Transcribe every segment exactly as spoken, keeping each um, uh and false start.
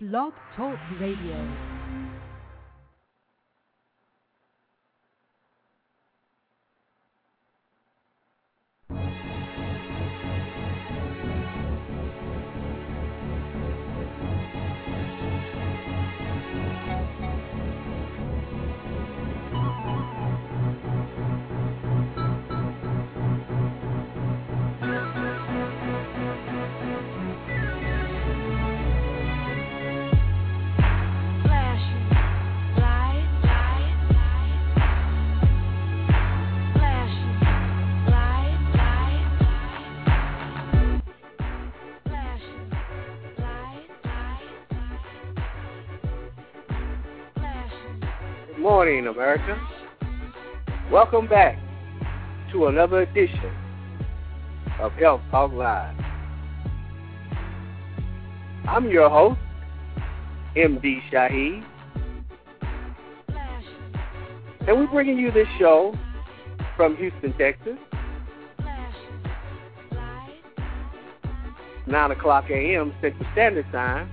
Blog Talk Radio. Good morning, America. Welcome back to another edition of Health Talk Live. I'm your host, M D Shaheed, and we're bringing you this show from Houston, Texas, nine o'clock a.m. Central Standard Time.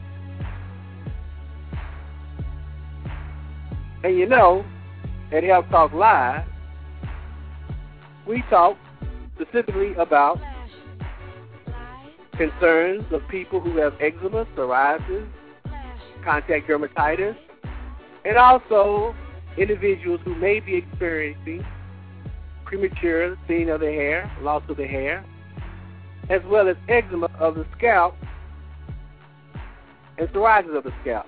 And you know, at Health Talk Live, we talk specifically about concerns of people who have eczema, psoriasis, contact dermatitis, and also individuals who may be experiencing premature thinning of the hair, loss of the hair, as well as eczema of the scalp and psoriasis of the scalp.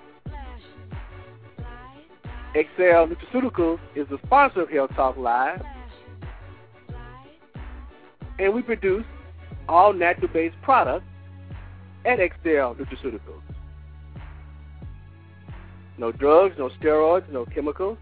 Excel Nutraceuticals is the sponsor of Health Talk Live, and we produce all natural-based products at Excel Nutraceuticals. No drugs, no steroids, no chemicals.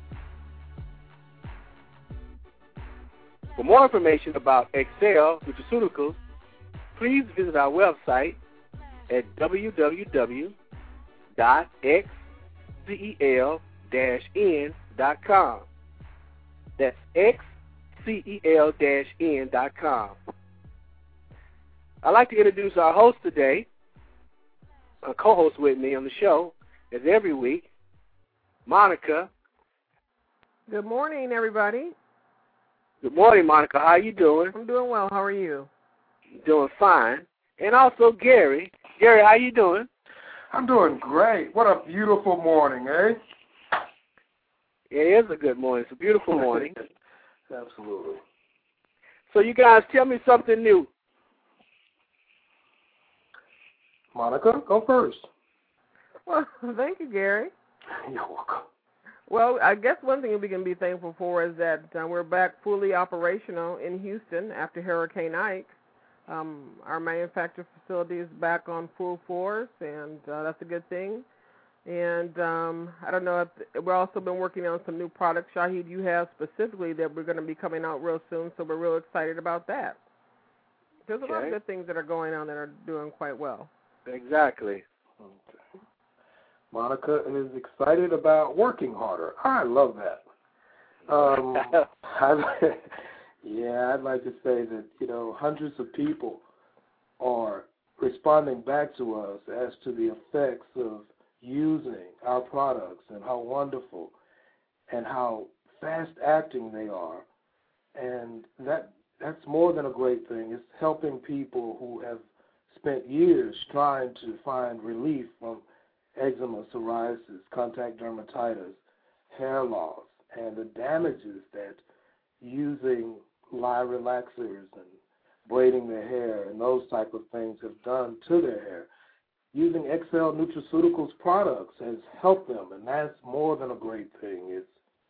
For more information about Excel Nutraceuticals, please visit our website at w w w dot x c e l dash n dot com. That's x c e l dash n dot com. I'd like to introduce our host today, a co-host with me on the show, as every week, Monica. Good morning, everybody. Good morning, Monica. How you doing? I'm doing well. How are you? Doing fine. And also Gary. Gary, how you doing? I'm doing great. What a beautiful morning, eh? It is a good morning. It's a beautiful morning. Absolutely. So you guys, tell me something new. Monica, go first. Well, thank you, Gary. You're welcome. Well, I guess one thing we can be thankful for is that uh, we're back fully operational in Houston after Hurricane Ike. Um, our manufacturing facility is back on full force, and uh, that's a good thing. And um, I don't know if we've also been working on some new products, Shaheed, you have specifically that we're going to be coming out real soon, so we're real excited about that. There's Okay. a lot of good things that are going on that are doing quite well. Exactly. Okay. Monica is excited about working harder. I love that. Um, I'd, yeah, I'd like to say that, you know, hundreds of people are responding back to us as to the effects of using our products and how wonderful and how fast-acting they are. And that that's more than a great thing. It's helping people who have spent years trying to find relief from eczema, psoriasis, contact dermatitis, hair loss, and the damages that using lye relaxers and braiding their hair and those type of things have done to their hair. Using Excel Nutraceuticals products has helped them, and that's more than a great thing. It's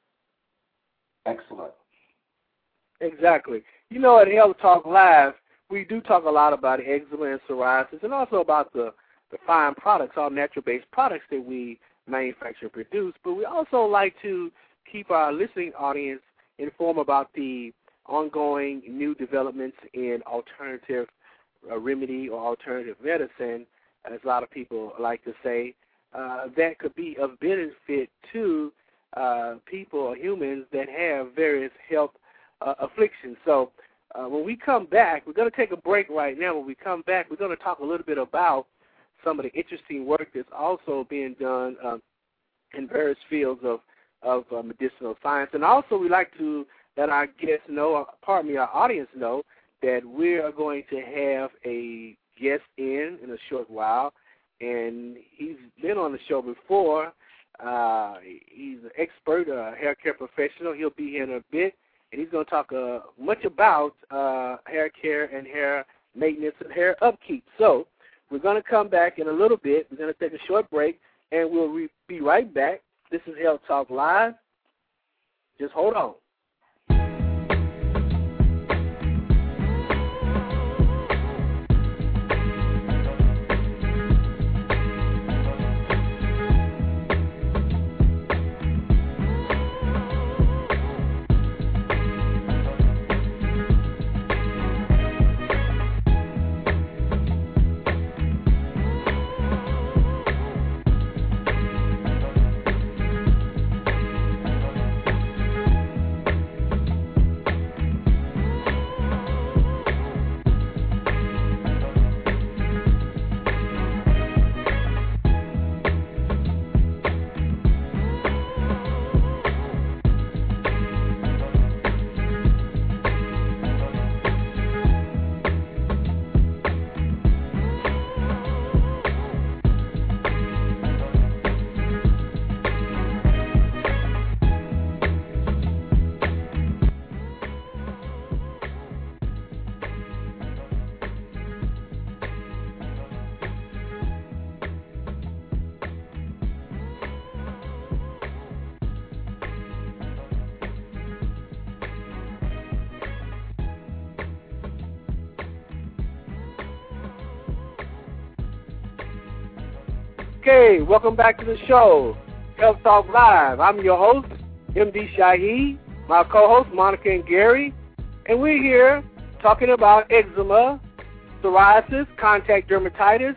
excellent. Exactly. You know, at Health Talk Live, we do talk a lot about eczema and psoriasis and also about the, the fine products, all natural-based products that we manufacture and produce. But we also like to keep our listening audience informed about the ongoing new developments in alternative uh, remedy or alternative medicine, as a lot of people like to say, uh, that could be of benefit to uh, people or humans that have various health uh, afflictions. So uh, when we come back, we're going to take a break right now. When we come back, we're going to talk a little bit about some of the interesting work that's also being done um, in various fields of, of uh, medicinal science. And also we like to let our guests know, uh, pardon me, our audience know, that we are going to have a guest in in a short while. And he's been on the show before. Uh, he's an expert, a hair care professional. He'll be here in a bit. And he's going to talk uh, much about uh, hair care and hair maintenance and hair upkeep. So we're going to come back in a little bit. We're going to take a short break, and we'll re- be right back. This is Health Talk Live. Just hold on. Okay, welcome back to the show, Health Talk Live. I'm your host, M D Shaheed, my co-host, Monica and Gary, and we're here talking about eczema, psoriasis, contact dermatitis,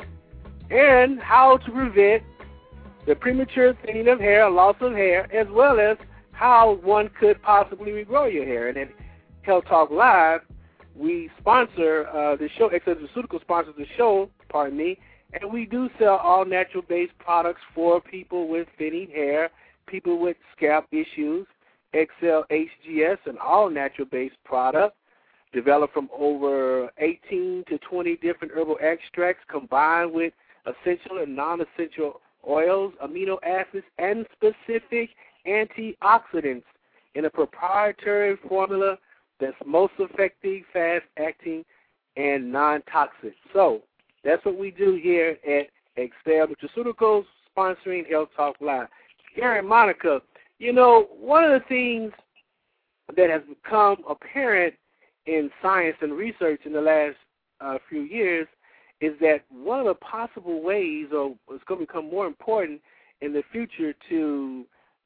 and how to prevent the premature thinning of hair, loss of hair, as well as how one could possibly regrow your hair. And at Health Talk Live, we sponsor uh, the show, Excel Nutraceutical sponsors the show, pardon me, and we do sell all natural-based products for people with thinning hair, people with scalp issues. Excel H G S, an all-natural-based product developed from over eighteen to twenty different herbal extracts combined with essential and non-essential oils, amino acids, and specific antioxidants in a proprietary formula that's most effective, fast-acting, and non-toxic. So that's what we do here at Excel Nutraceuticals, sponsoring Health Talk Live. Gary and Monica, you know, one of the things that has become apparent in science and research in the last uh, few years is that one of the possible ways, or it's going to become more important in the future to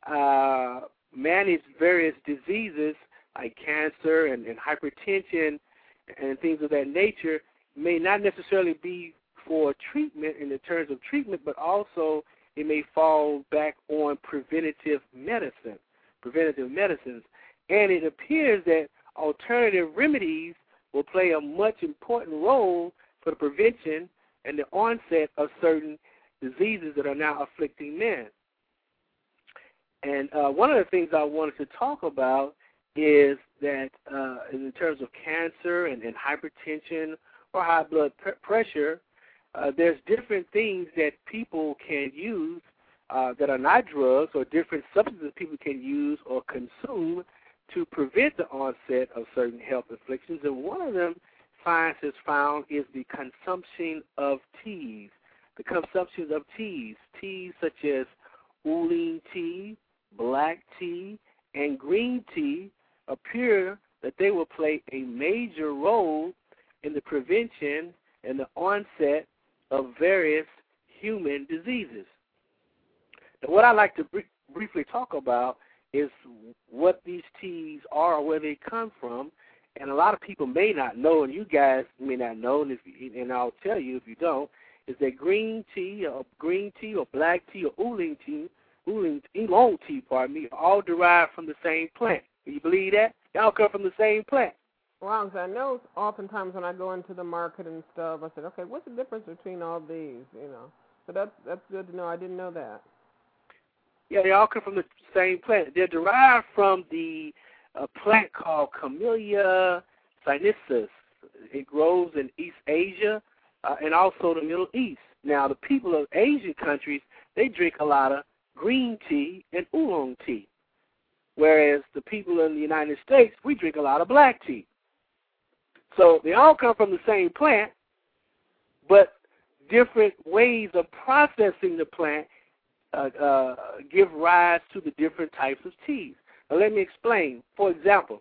uh, manage various diseases like cancer and, and hypertension and things of that nature, may not necessarily be for treatment in the terms of treatment, but also it may fall back on preventative medicine, preventative medicines. And it appears that alternative remedies will play a much important role for the prevention and the onset of certain diseases that are now afflicting men. And uh, one of the things I wanted to talk about is that uh, in terms of cancer and, and hypertension or high blood pr- pressure, uh, there's different things that people can use uh, that are not drugs, or different substances people can use or consume to prevent the onset of certain health afflictions. And one of them science has found is the consumption of teas, the consumption of teas, teas such as oolong tea, black tea, and green tea appear that they will play a major role in the prevention and the onset of various human diseases. Now, what I'd like to br- briefly talk about is what these teas are or where they come from, and a lot of people may not know, and you guys may not know, and, if you, and I'll tell you if you don't, is that green tea or green tea or black tea or oolong tea, oolong, oolong tea, pardon me, are all derived from the same plant. Do you believe that? They all come from the same plant. Wow, 'cause I know oftentimes when I go into the market and stuff, I said, okay, what's the difference between all these, you know? So that's that's good to know. I didn't know that. Yeah, they all come from the same plant. They're derived from the uh, plant called Camellia sinensis. It grows in East Asia uh, and also the Middle East. Now, the people of Asian countries, they drink a lot of green tea and oolong tea, whereas the people in the United States, we drink a lot of black tea. So they all come from the same plant, but different ways of processing the plant uh, uh, give rise to the different types of teas. Now, let me explain. For example,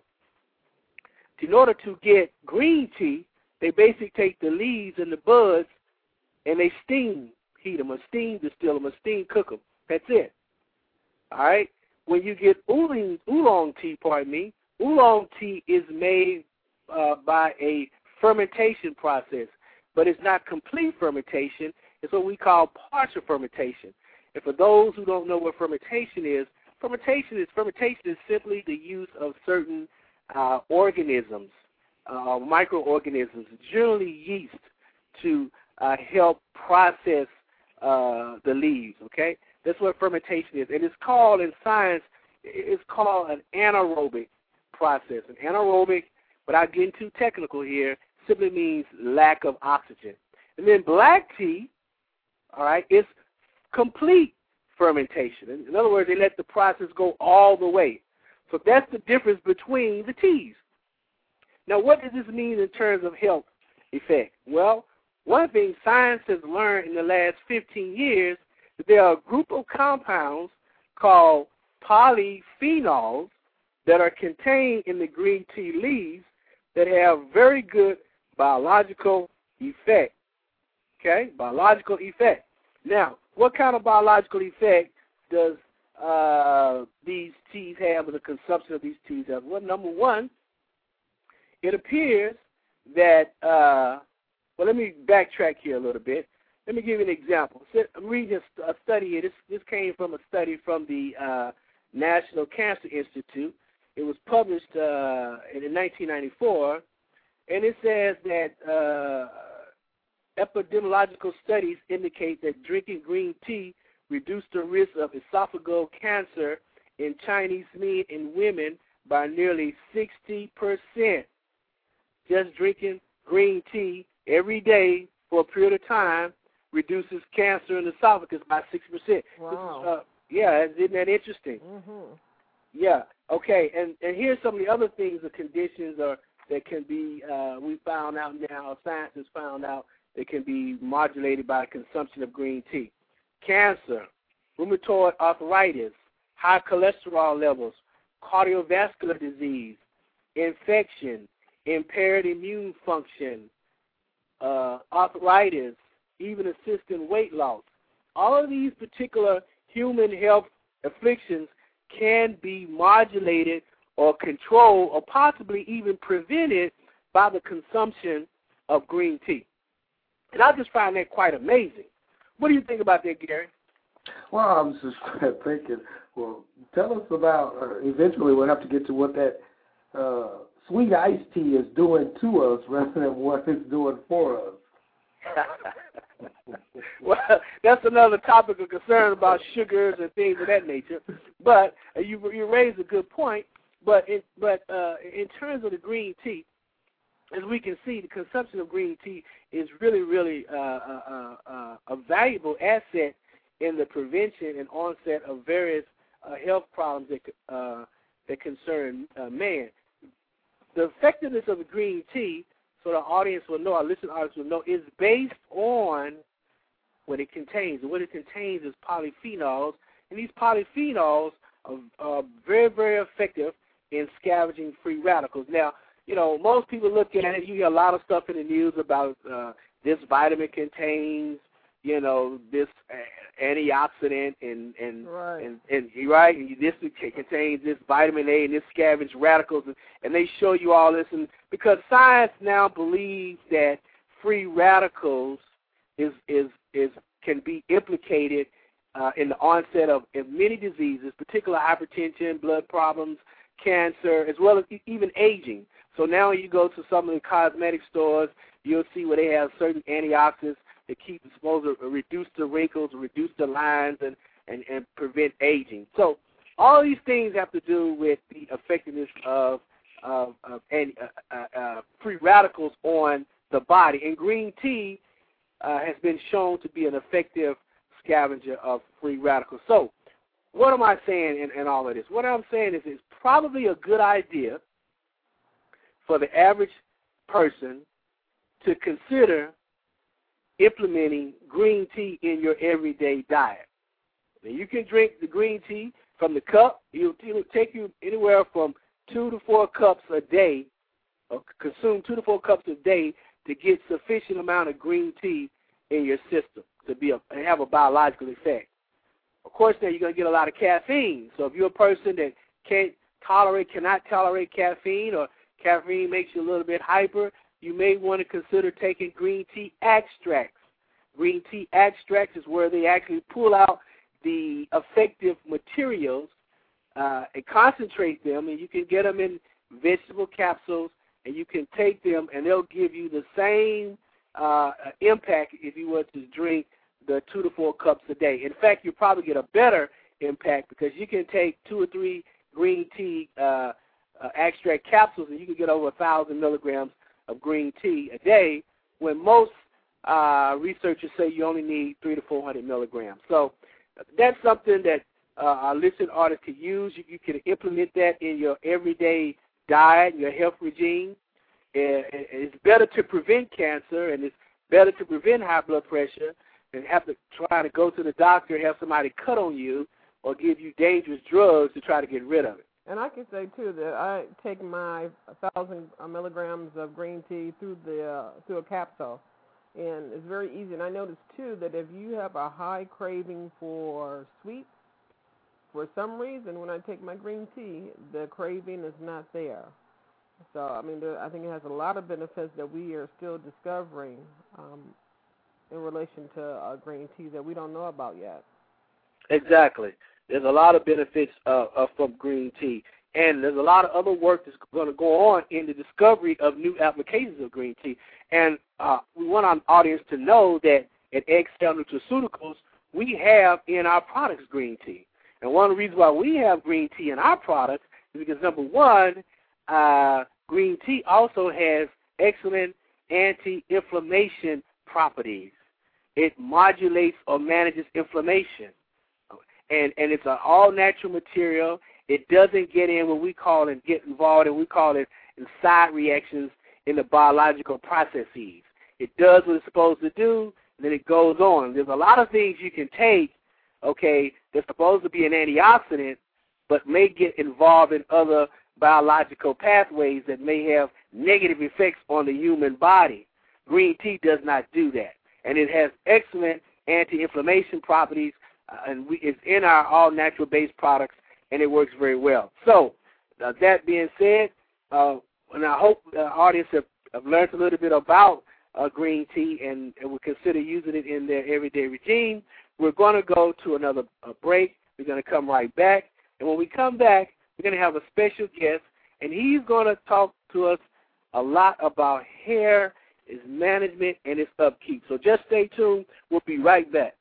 in order to get green tea, they basically take the leaves and the buds and they steam heat them, or steam distill them, or steam cook them. That's it. All right? When you get oolong, oolong tea, pardon me, oolong tea is made uh, by a fermentation process, but it's not complete fermentation. It's what we call partial fermentation. And for those who don't know what fermentation is, fermentation is fermentation is simply the use of certain uh, organisms, uh, microorganisms, generally yeast, to uh, help process uh, the leaves. Okay, that's what fermentation is, and it's called in science. It's called an anaerobic process. An anaerobic, without getting too technical here, simply means lack of oxygen. And then black tea, all right, is complete fermentation. In other words, they let the process go all the way. So that's the difference between the teas. Now, what does this mean in terms of health effect? Well, one thing science has learned in the last fifteen years, that there are a group of compounds called polyphenols that are contained in the green tea leaves that have very good biological effect. Okay, biological effect. Now, what kind of biological effect does uh, these teas have, or the consumption of these teas have? Well, number one, it appears that, uh, well, let me backtrack here a little bit. Let me give you an example. I'm reading a study here. This, this came from a study from the uh, National Cancer Institute. It was published uh, in nineteen ninety-four, and it says that uh, epidemiological studies indicate that drinking green tea reduced the risk of esophageal cancer in Chinese men and women by nearly sixty percent. Just drinking green tea every day for a period of time reduces cancer in the esophagus by sixty percent. Wow. This is, uh, yeah, isn't that interesting? Mm-hmm. Yeah, okay, and, and here's some of the other things or conditions or that can be, uh, we found out now, science has found out, that can be modulated by consumption of green tea. Cancer, rheumatoid arthritis, high cholesterol levels, cardiovascular disease, infection, impaired immune function, uh, arthritis, even assisting weight loss. All of these particular human health afflictions can be modulated or controlled or possibly even prevented by the consumption of green tea. And I just find that quite amazing. What do you think about that, Gary? Well, I was just thinking, well, tell us about, uh, eventually we'll have to get to what that uh, sweet iced tea is doing to us rather than what it's doing for us. Well, that's another topic of concern about sugars and things of that nature. But uh, you you raised a good point. But in, but uh, in terms of the green tea, as we can see, the consumption of green tea is really, really uh, uh, uh, a valuable asset in the prevention and onset of various uh, health problems that uh, that concern uh, man. The effectiveness of the green tea, so the audience will know, our listening audience will know, is based on what it contains. And what it contains is polyphenols, and these polyphenols are, are very, very effective in scavenging free radicals. Now, you know, most people look at it, you hear a lot of stuff in the news about uh, this vitamin contains, you know, this antioxidant and, and, right. and, and, right, and this contains this vitamin A and this scavenge radicals, and, and they show you all this. And because science now believes that free radicals is, is, is can be implicated uh, in the onset of, of many diseases, particularly hypertension, blood problems, cancer, as well as even aging. So now when you go to some of the cosmetic stores, you'll see where they have certain antioxidants that keep supposed to reduce the wrinkles, reduce the lines, and, and, and prevent aging. So all these things have to do with the effectiveness of, of, of and, uh, uh, uh, free radicals on the body. And green tea uh, has been shown to be an effective scavenger of free radicals. So what am I saying in, in all of this? What I'm saying is it's probably a good idea for the average person to consider implementing green tea in your everyday diet. Now, you can drink the green tea from the cup. It'll, it'll take you anywhere from two to four cups a day, or consume two to four cups a day to get sufficient amount of green tea in your system to be a, and have a biological effect. Of course, now you're going to get a lot of caffeine. So if you're a person that can't tolerate, cannot tolerate caffeine, or caffeine makes you a little bit hyper, you may want to consider taking green tea extracts. Green tea extracts is where they actually pull out the effective materials uh, and concentrate them, and you can get them in vegetable capsules, and you can take them, and they'll give you the same uh, impact if you were to drink the two to four cups a day. In fact, you'll probably get a better impact because you can take two or three green tea uh, uh, extract capsules, and you can get over a thousand milligrams of green tea a day, when most uh, researchers say you only need three to four hundred milligrams. So that's something that uh, our listening audience could use. You, you can implement that in your everyday diet, your health regime. And it's better to prevent cancer, and it's better to prevent high blood pressure than have to try to go to the doctor and have somebody cut on you or give you dangerous drugs to try to get rid of it. And I can say, too, that I take my one thousand milligrams of green tea through the uh, through a capsule, and it's very easy. And I noticed, too, that if you have a high craving for sweets, for some reason, when I take my green tea, the craving is not there. So, I mean, there, I think it has a lot of benefits that we are still discovering um, in relation to uh, green tea that we don't know about yet. Exactly. There's a lot of benefits uh, uh, from green tea, and there's a lot of other work that's going to go on in the discovery of new applications of green tea. And uh, we want our audience to know that at Excel Nutraceuticals, we have in our products green tea. And one of the reasons why we have green tea in our products is because, number one, uh, green tea also has excellent anti-inflammation properties. It modulates or manages inflammation. And and it's an all-natural material. It doesn't get in what we call and get involved in, we call it in side reactions in the biological processes. It does what it's supposed to do, and then it goes on. There's a lot of things you can take, okay, that's supposed to be an antioxidant, but may get involved in other biological pathways that may have negative effects on the human body. Green tea does not do that. And it has excellent anti-inflammation properties, uh, and we, it's in our all-natural based products, and it works very well. So, uh, that being said, uh, and I hope the audience have, have learned a little bit about uh, green tea and, and will consider using it in their everyday regime. We're going to go to another uh, break. We're going to come right back. And when we come back, we're going to have a special guest, and he's going to talk to us a lot about hair, its management, and its upkeep. So just stay tuned. We'll be right back.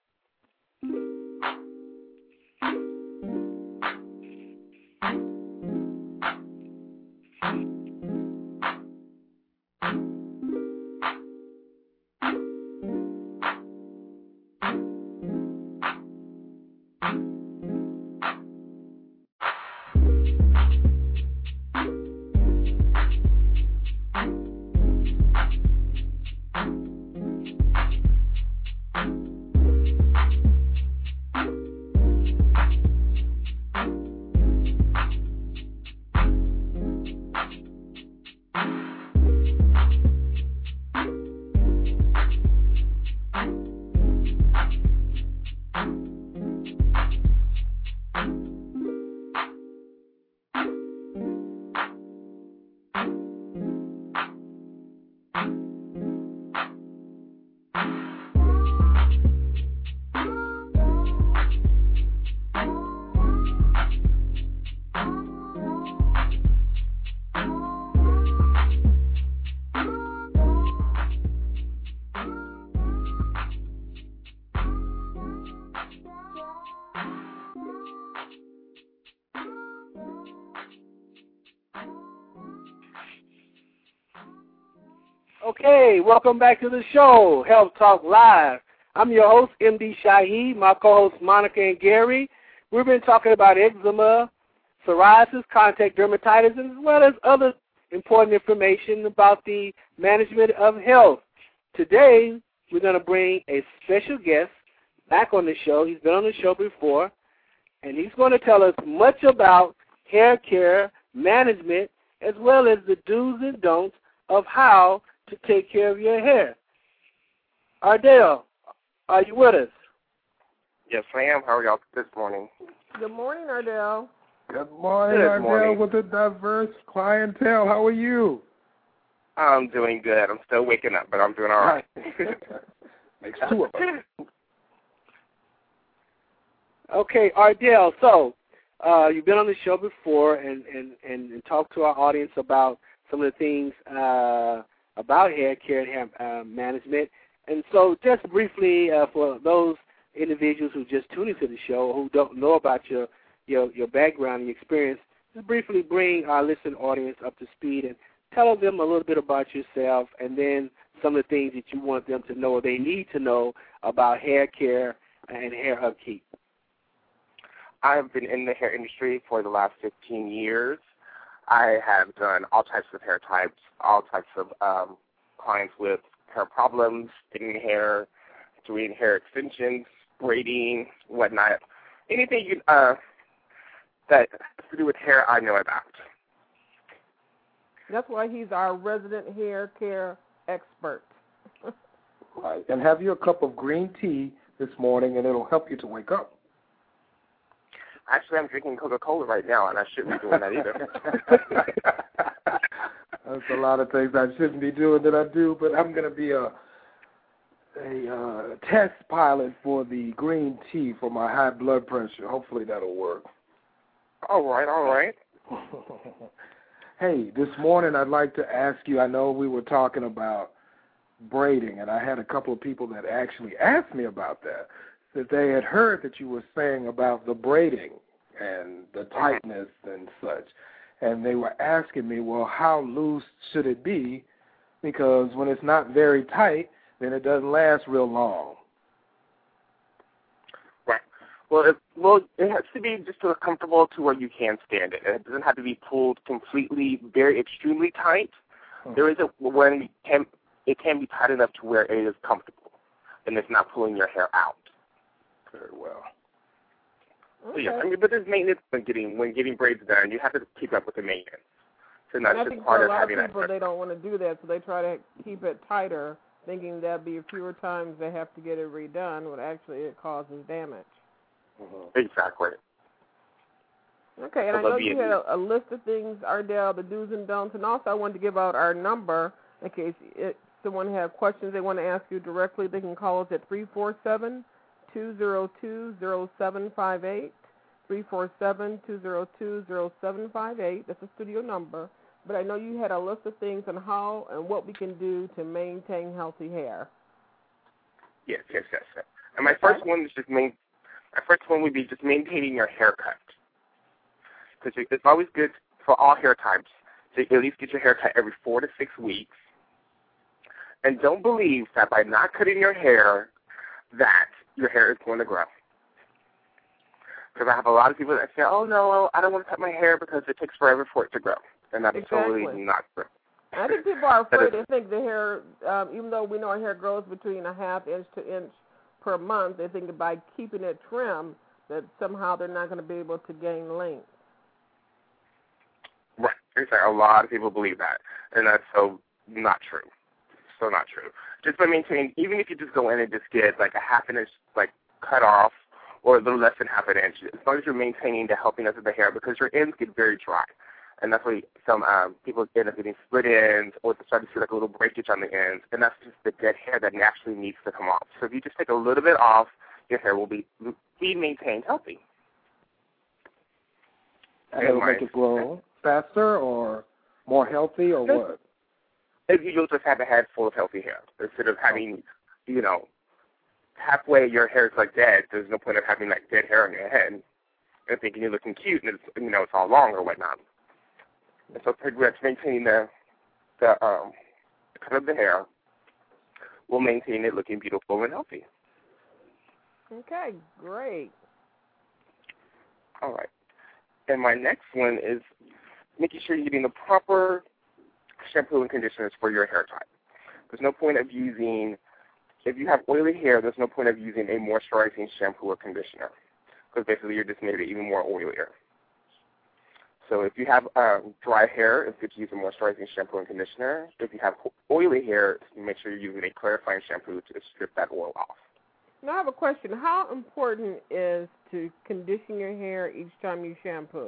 Okay, welcome back to the show, Health Talk Live. I'm your host, M D Shaheed, my co-hosts Monica and Gary. We've been talking about eczema, psoriasis, contact dermatitis, as well as other important information about the management of health. Today, we're going to bring a special guest back on the show. He's been on the show before, and he's going to tell us much about hair care management as well as the do's and don'ts of how to take care of your hair. Ardell, are you with us? Yes, I am. How are y'all this morning? Good morning, Ardell. Good morning, Good Ardell, morning. with a diverse clientele. How are you? I'm doing good. I'm still waking up, but I'm doing all right. Makes two of us. Okay, Ardell, so uh, you've been on the show before and, and, and, and talked to our audience about some of the things uh, about hair care and hair uh, management. And so just briefly, uh, for those individuals who just tuned into the show who don't know about your, your, your background and your experience, just briefly bring our listening audience up to speed and tell them a little bit about yourself and then some of the things that you want them to know or they need to know about hair care and hair upkeep. I've been in the hair industry for the last fifteen years. I have done all types of hair types, all types of um, clients with hair problems, thinning hair, doing hair extensions, braiding, whatnot. Anything you, uh, that has to do with hair, I know about. That's why he's our resident hair care expert. Right. And have you a cup of green tea this morning, and it'll help you to wake up. Actually, I'm drinking Coca-Cola right now, and I shouldn't be doing that either. There's a lot of things I shouldn't be doing that I do, but I'm going to be a a uh, test pilot for the green tea for my high blood pressure. Hopefully that'll work. All right, all right. Hey, this morning I'd like to ask you, I know we were talking about braiding, and I had a couple of people that actually asked me about that, that they had heard that you were saying about the braiding and the tightness and such. And they were asking me, well, how loose should it be? Because when it's not very tight, then it doesn't last real long. Right. Well, it, well, it has to be just sort of comfortable to where you can stand it. It doesn't have to be pulled completely, very extremely tight. Hmm. There is a when it can, it can be tight enough to where it is comfortable, and it's not pulling your hair out. Very well. Okay. So, yeah, I mean, but there's maintenance when getting when getting braids done. You have to keep up with the maintenance. So not And I just think part for a of lot having of people, that. they don't want to do that, so they try to keep it tighter, thinking that'd be fewer times they have to get it redone, when actually it causes damage. Mm-hmm. Exactly. Okay, and So I know there'll be you a- had a, a list of things, Ardell, the do's and don'ts, and also I wanted to give out our number in case it, someone has questions they want to ask you directly. They can call us at three four seven, two zero two, zero seven five eight, three four seven, two zero two, zero seven five eight. That's a studio number. But I know you had a list of things on how and what we can do to maintain healthy hair. Yes, yes, yes, yes. And my first one is just main. My first one would be just maintaining your haircut, because it's always good for all hair types to at least get your hair cut every four to six weeks. And don't believe that by not cutting your hair, that your hair is going to grow. Because I have a lot of people that say, "Oh no, I don't want to cut my hair because it takes forever for it to grow," and that's Exactly. totally not true. I think people are That afraid. is- They think the hair, um, even though we know our hair grows between a half inch to inch per month, they think that by keeping it trimmed, that somehow they're not going to be able to gain length. Right. Exactly. A lot of people believe that, and that's so not true. So not true. Just by maintaining, even if you just go in and just get like a half an inch like cut off, or a little less than half an inch, as long as you're maintaining the healthiness of the hair, because your ends get very dry. And that's why some um, people end up getting split ends, or they start to see like a little breakage on the ends, and that's just the dead hair that naturally needs to come off. So if you just take a little bit off, your hair will be be maintained healthy. And it'll make it grow faster or more healthy or Just, what? You'll just have a head full of healthy hair. Instead of having, you know, halfway your hair is like dead, there's no point of having like dead hair on your head and thinking you're looking cute and it's, you know, it's all long or whatnot. And so pretty much maintaining the the um, cut of the hair will maintain it looking beautiful and healthy. Okay, great. All right. And my next one is making sure you're getting the proper shampoo and conditioners for your hair type. There's no point of using, if you have oily hair, there's no point of using a moisturizing shampoo or conditioner because basically you're just making it even more oilier. So if you have uh, dry hair, it's good to use a moisturizing shampoo and conditioner. If you have oily hair, make sure you're using a clarifying shampoo to strip that oil off. Now I have a question. How important is to condition your hair each time you shampoo?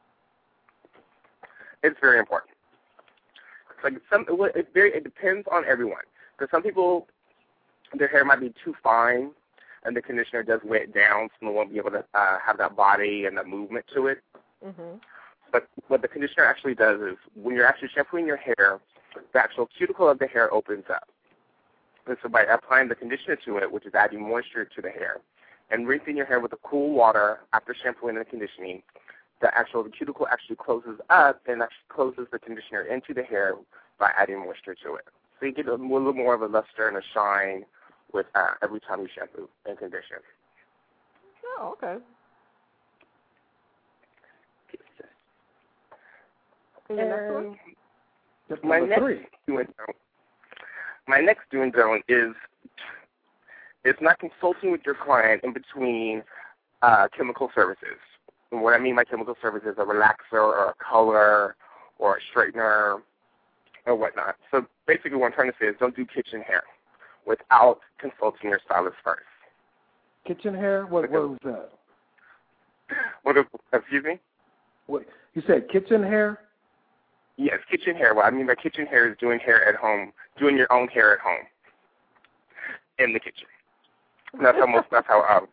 It's very important. It's like some, it, very, it depends on everyone. Because some people, their hair might be too fine, and the conditioner does weigh it down, so they won't be able to uh, have that body and that movement to it. Mm-hmm. But what the conditioner actually does is when you're actually shampooing your hair, the actual cuticle of the hair opens up. And so by applying the conditioner to it, which is adding moisture to the hair, and rinsing your hair with the cool water after shampooing and conditioning, the actual the cuticle actually closes up and actually closes the conditioner into the hair by adding moisture to it. So you get a little more of a luster and a shine with uh, every time you shampoo and condition. Oh, okay. And the next one? Just My number next three. do and don't. My next do and don't is it's not consulting with your client in between uh, chemical services. And what I mean by chemical services, a relaxer or a color or a straightener or whatnot. So basically what I'm trying to say is don't do kitchen hair without consulting your stylist first. Kitchen hair? What, what was that? What? If, excuse me? What, you said kitchen hair? Yes, kitchen hair. What I mean by kitchen hair is doing hair at home, doing your own hair at home in the kitchen. That's how most. That's how um,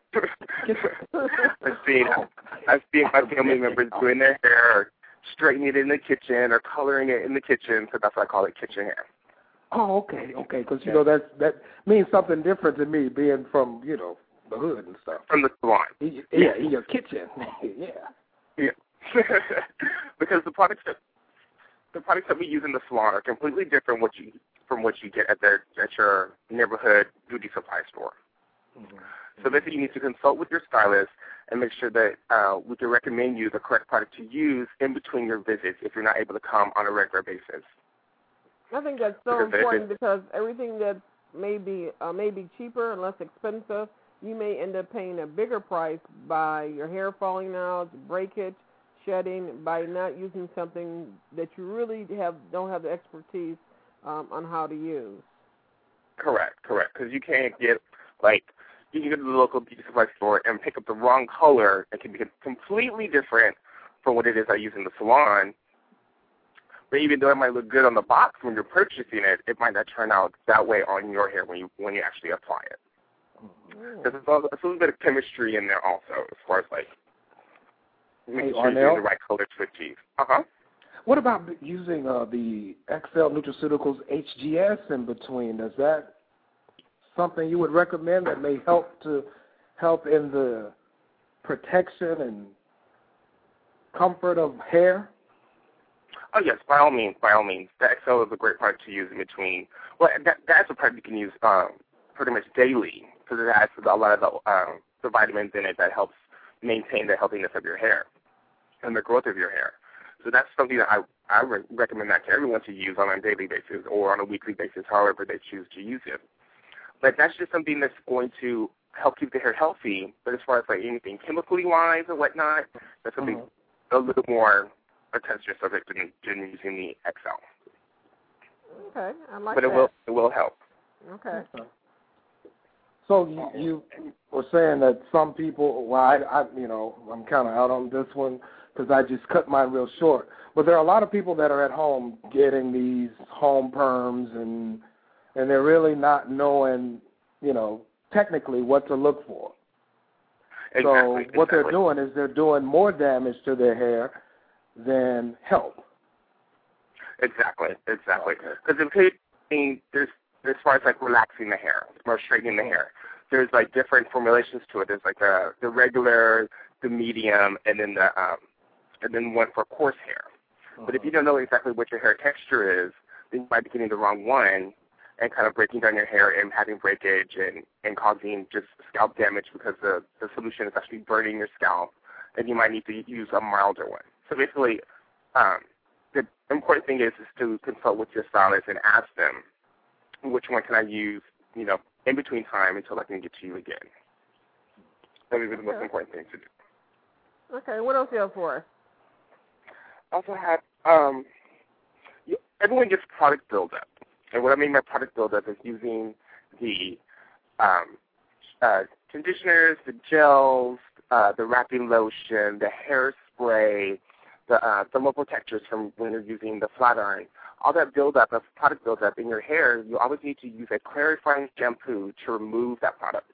I've seen. I've seen my family members doing their hair, or straightening it in the kitchen, or coloring it in the kitchen. So that's why I call it kitchen hair. Oh, okay, okay. Because you know that that means something different to me, being from you know the hood and stuff. From the salon. Yeah, yeah, in your kitchen. yeah. Yeah. Because the products that the products that we use in the salon are completely different what you from what you get at their at your neighborhood beauty supply store. Mm-hmm. So basically, you need to consult with your stylist and make sure that uh, we can recommend you the correct product to use in between your visits if you're not able to come on a regular basis. I think that's so because important because everything that may be uh, may be cheaper and less expensive, you may end up paying a bigger price by your hair falling out, breakage, shedding, by not using something that you really have don't have the expertise um, on how to use. Correct, correct. Because you can't get like. You can go to the local beauty supply store and pick up the wrong color. It can be completely different from what it is I use in the salon. But even though it might look good on the box when you're purchasing it, it might not turn out that way on your hair when you when you actually apply it. Because mm. it's, it's a little bit of chemistry in there also, as far as like making hey, sure you're doing the right color to achieve. Uh huh. What about using uh, the X L Nutraceuticals H G S in between? Does that something you would recommend that may help to help in the protection and comfort of hair? Oh yes, by all means, by all means. The X L is a great product to use in between. Well, that, that's a product you can use um, pretty much daily because it has a lot of the, um, the vitamins in it that helps maintain the healthiness of your hair and the growth of your hair. So that's something that I I re- recommend that to everyone to use on a daily basis or on a weekly basis, however they choose to use it. But that's just something that's going to help keep the hair healthy. But as far as like anything chemically wise or whatnot, that's something mm-hmm. a little more attention subject than, than using the X L. Okay, I like but that. But it will it will help. Okay. So you, you were saying that some people, well, I, I you know, I'm kind of out on this one because I just cut mine real short. But there are a lot of people that are at home getting these home perms and and they're really not knowing, you know, technically what to look for. Exactly, so exactly. what they're doing is they're doing more damage to their hair than help. Exactly, exactly. Because okay. if there's as far as like relaxing the hair or straightening the hair, there's like different formulations to it. There's like the the regular, the medium, and then the um, and then one for coarse hair. Uh-huh. But if you don't know exactly what your hair texture is, then you might be getting the wrong one and kind of breaking down your hair and having breakage and, and causing just scalp damage because the, the solution is actually burning your scalp, and you might need to use a milder one. So basically, um, the important thing is, is to consult with your stylist and ask them, which one can I use, you know, in between time until I can get to you again. That would be the most important thing to do. Okay, what else do you have for us? I also have, um, you, everyone gets product buildup. And what I mean by product buildup is using the um, uh, conditioners, the gels, uh, the wrapping lotion, the hairspray, the uh, thermal protectors from when you're using the flat iron. All that buildup of product buildup in your hair, you always need to use a clarifying shampoo to remove that product,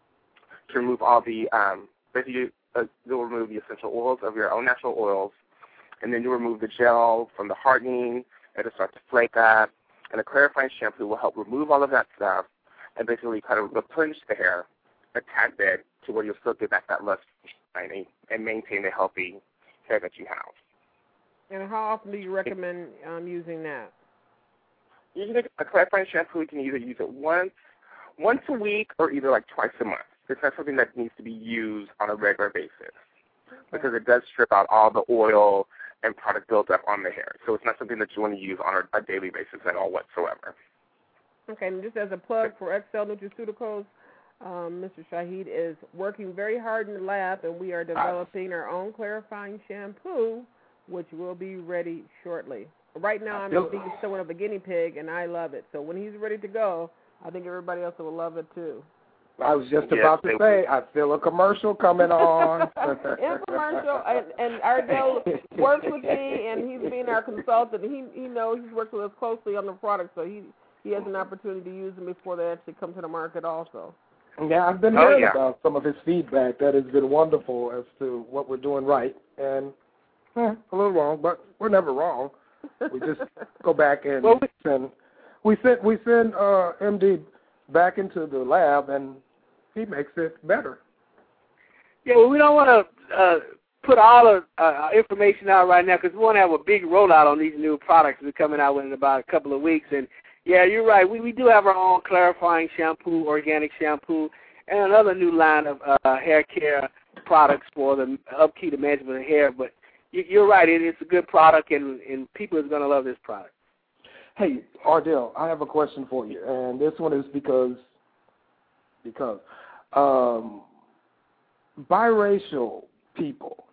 to remove all the, um, basically uh, you'll remove the essential oils of your own natural oils, and then you remove the gel from the hardening, it'll start to flake up, and a clarifying shampoo will help remove all of that stuff and basically kind of replenish the hair a tad bit to where you'll still get back that luster shining and maintain the healthy hair that you have. And how often do you recommend um, using that? Using a clarifying shampoo, you can either use it once, once a week or either like twice a month. It's not something that needs to be used on a regular basis okay. because it does strip out all the oil and product buildup on the hair. So it's not something that you want to use on a, a daily basis at all whatsoever. Okay, and just as a plug for Excel Nutraceuticals, um, Mister Shahid is working very hard in the lab, and we are developing our own clarifying shampoo, which will be ready shortly. Right now, I'm being somewhat of a guinea pig, and I love it. So when he's ready to go, I think everybody else will love it too. I was just yes, about to say, I feel a commercial coming on. Infomercial, and, and Ardell works with me, and he's being our consultant. He he knows he's worked with us closely on the product, so he he has an opportunity to use them before they actually come to the market also. Yeah, I've been hearing oh, yeah. about some of his feedback. That has been wonderful as to what we're doing right, and eh, a little wrong, but we're never wrong. We just go back and well, we, send we send we send uh, M D back into the lab, and he makes it better. Yeah, well, we don't want to uh, put all the uh, information out right now because we want to have a big rollout on these new products that are coming out in about a couple of weeks. And, yeah, you're right. We, we do have our own clarifying shampoo, organic shampoo, and another new line of uh, hair care products for the upkeep and management of hair. But you, you're right. It, it's a good product, and, and people are going to love this product. Hey, Ardell, I have a question for you, and this one is because because um, biracial people,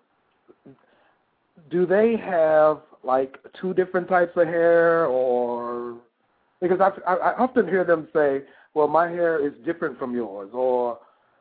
do they have like two different types of hair, or because I, I, I often hear them say, well, my hair is different from yours, or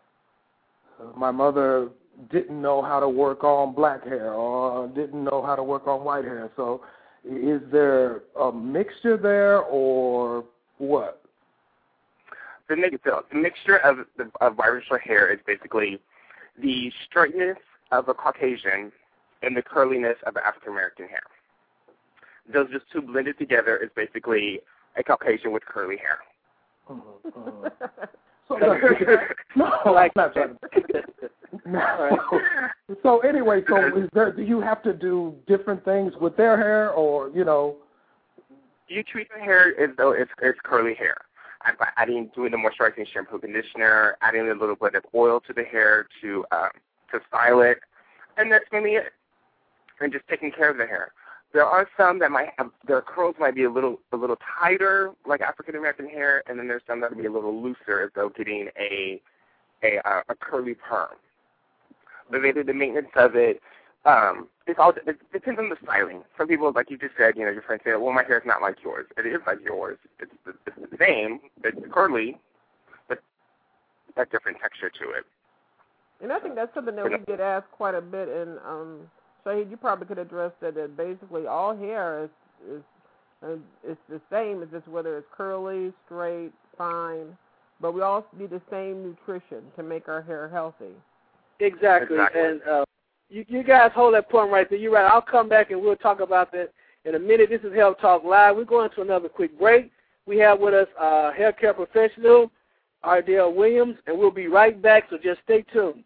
my mother didn't know how to work on black hair or didn't know how to work on white hair, so is there a mixture there, or what? The, the mixture of, of biracial hair is basically the straightness of a Caucasian and the curliness of African American hair. Those just two blended together is basically a Caucasian with curly hair. Mm-hmm. Mm-hmm. So, no, like not trying to. No. So anyway, so is there? Do you have to do different things with their hair, or you know? You treat the hair as though it's it's curly hair. By adding, doing the moisturizing shampoo, conditioner, adding a little bit of oil to the hair to um, to style it, and that's mainly it. And just taking care of the hair. There are some that might have their curls might be a little a little tighter, like African American hair, and then there's some that will be a little looser, as though getting a a uh, a curly perm. But maybe the maintenance of it, um, it's all it depends on the styling. Some people, like you just said, you know, your friends say, well, my hair is not like yours. It is like yours. It's the, it's the same. It's curly, but a different texture to it. And I think that's something that we get asked quite a bit. And um, Shahid, you probably could address that. That basically all hair is is uh, it's the same. It's just whether it's curly, straight, fine. But we all need the same nutrition to make our hair healthy. Exactly. exactly. And uh, you, you guys hold that point right there. You're right. I'll come back and we'll talk about that in a minute. This is Health Talk Live. We're going to another quick break. We have with us uh, healthcare professional Ardell Williams, and we'll be right back, so just stay tuned.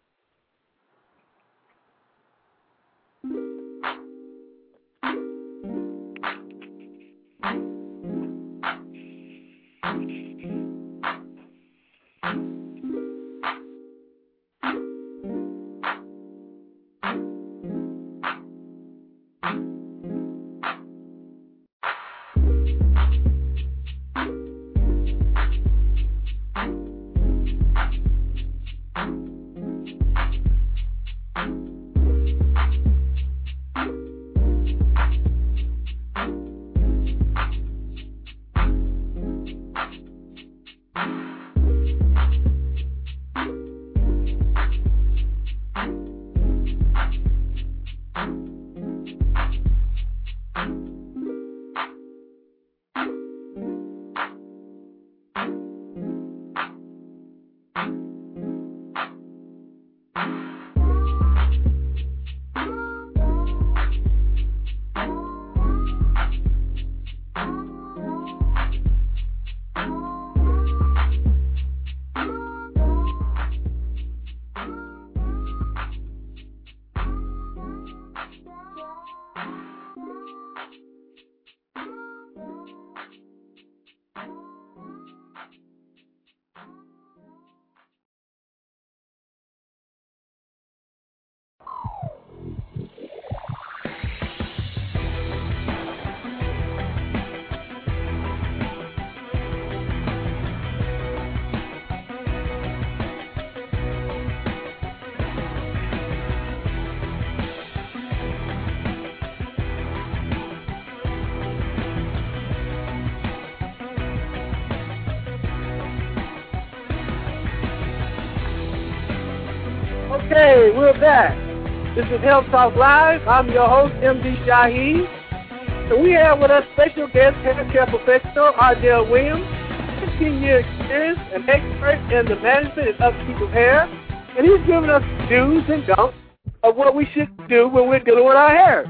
Okay, we're back. This is Health Talk Live. I'm your host, M D Shaheed. And we have with us special guest hair care professional, Ardell Williams, fifteen year experience, an expert in the management and upkeep of hair. And he's giving us do's and don'ts of what we should do when we're dealing with our hair.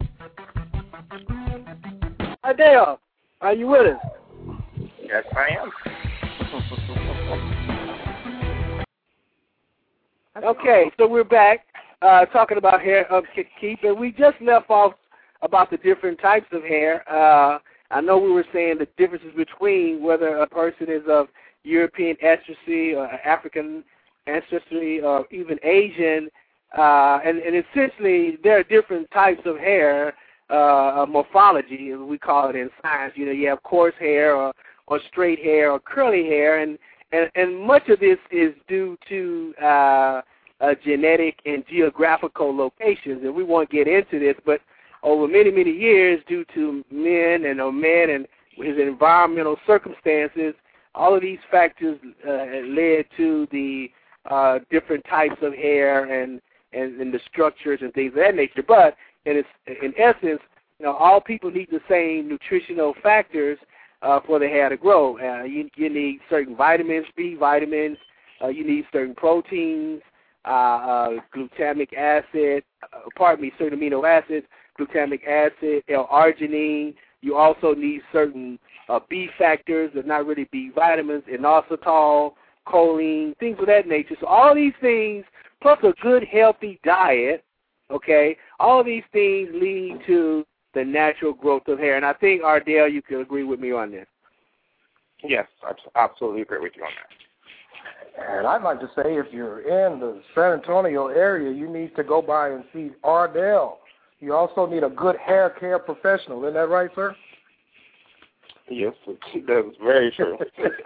Ardell, are you with us? Yes, I am. Okay, so we're back uh, talking about hair upkeep, and we just left off about the different types of hair. Uh, I know we were saying the differences between whether a person is of European ancestry or African ancestry or even Asian, uh, and, and essentially there are different types of hair, uh, morphology, as we call it in science. You know, you have coarse hair or, or straight hair or curly hair, and And, and much of this is due to uh, uh, genetic and geographical locations, and we won't get into this, but over many, many years, due to men and a man and his environmental circumstances, all of these factors uh, led to the uh, different types of hair and, and, and the structures and things of that nature. But in, its, in essence, you know, all people need the same nutritional factors Uh, for the hair to grow. Uh, you, you need certain vitamins, B vitamins, uh, you need certain proteins, uh, uh, glutamic acid, uh, pardon me, certain amino acids, glutamic acid, L-arginine. You also need certain uh, B factors, they're not really B vitamins, inositol, choline, things of that nature. So all these things, plus a good, healthy diet, okay, all these things lead to the natural growth of hair. And I think, Ardell, you can agree with me on this. Yes, I absolutely agree with you on that. And I'd like to say, if you're in the San Antonio area, you need to go by and see Ardell. You also need a good hair care professional. Isn't that right, sir? Yes, that's very true.